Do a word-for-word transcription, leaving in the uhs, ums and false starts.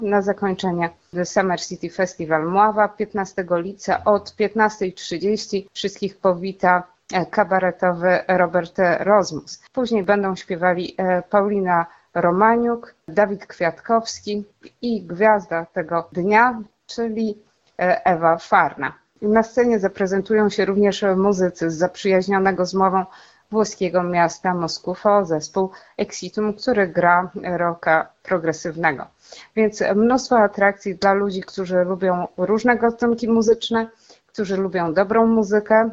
na zakończenie The Summer City Festival Mława piętnastego lipca od piętnastej trzydzieści. Wszystkich powita kabaretowy Robert Rozmus. Później będą śpiewali Paulina Romaniuk, Dawid Kwiatkowski i gwiazda tego dnia, czyli Ewa Farna. Na scenie zaprezentują się również muzycy z zaprzyjaźnionego z Mławą włoskiego miasta Moskufo, zespół Exitum, który gra rocka progresywnego. Więc mnóstwo atrakcji dla ludzi, którzy lubią różne gatunki muzyczne, którzy lubią dobrą muzykę.